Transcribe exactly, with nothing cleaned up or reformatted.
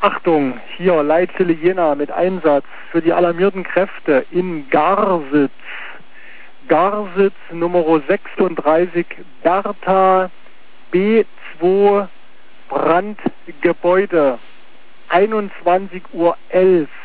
Achtung, hier Leitzelle Jena mit Einsatz für die alarmierten Kräfte in Garsitz. Garsitz Nummer sechsunddreißig Bertha B zwei Brandgebäude einundzwanzig Uhr elf.